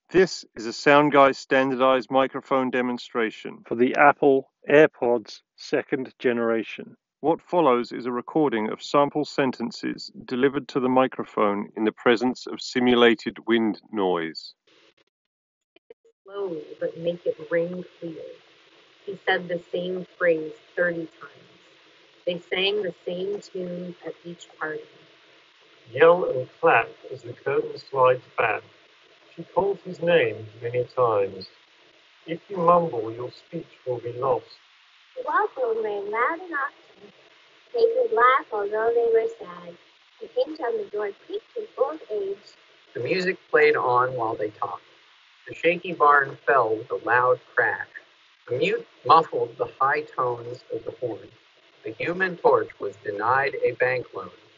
This is a SoundGuy standardized microphone demonstration for the Apple AirPods second generation. What follows is a recording of sample sentences delivered to the microphone in the presence of simulated wind noise. Slowly, but make it ring clear. He said the same phrase 30 times. They sang the same tunes at each party. Yell and clap as the curtain slides back. She calls his name many times. If you mumble, your speech will be lost. The waffles ran loud and often. They could laugh although they were sad. The hinge on the door creaked with old age. The music played on while they talked. The shaky barn fell with a loud crash. A mute muffled the high tones of the horn. The Human Torch was denied a bank loan.